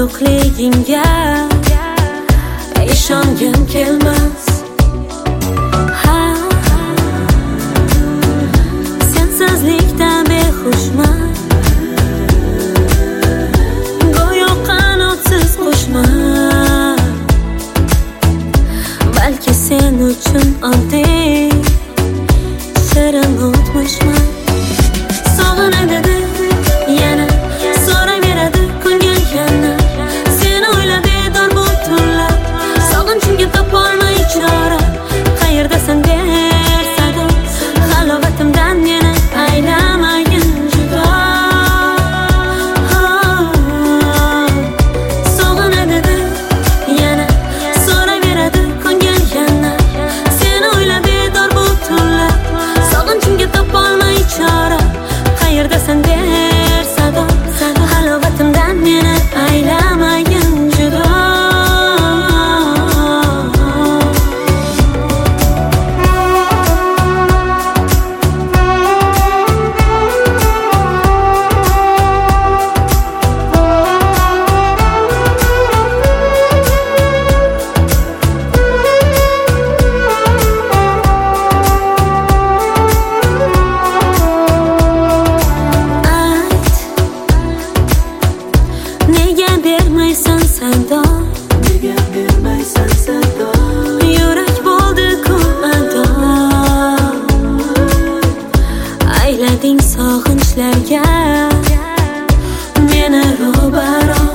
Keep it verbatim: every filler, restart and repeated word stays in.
yo'qligingga ishongim kelmas. Ha, sensizlikdan behushman, go'yo qanotsiz qushman. Balki sen uchun oddiy shirin o'tmishman. Sog'inadi yana so'raveradi ko'ngil yana, seni o'ylab bedor bu tunlar, sog'inchimga topolmay chora. Qayerdasan der sado, halovatimdan yana aylamagin judo. Sog'inadi yana so'raveradi ko'ngil yana, seni o'ylab bedor bu tunlar, sog'inchimga topolmay chora. Qayerdasan der sado, halovatimdan yana aylamagin judo. Nega bermaysan sado, nega bermaysan sado, yurak bo'ldi-ku ado. Aylading sog'inchlarga meni ro'baro.